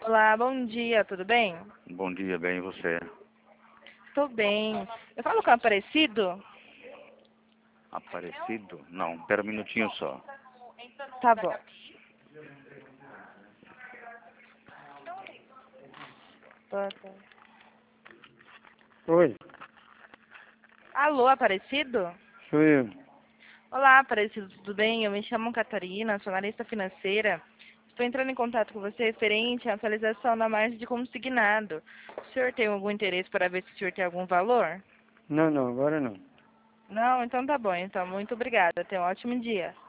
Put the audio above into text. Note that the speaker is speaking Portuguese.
Olá, bom dia, tudo bem? Bom dia, bem, e você? Tô bem. Eu falo com o Aparecido? Aparecido? Não, pera um minutinho só. Tá bom. Boa tarde. Oi, Alô, Aparecido? sou eu. Olá, Aparecido, tudo bem? Eu me chamo Catarina, sou analista financeira. Estou entrando em contato com você referente à atualização da margem de consignado. O senhor tem algum interesse para ver se o senhor tem algum valor? Não, agora não. Não? Então tá bom. Então, muito obrigada. Tenha um ótimo dia.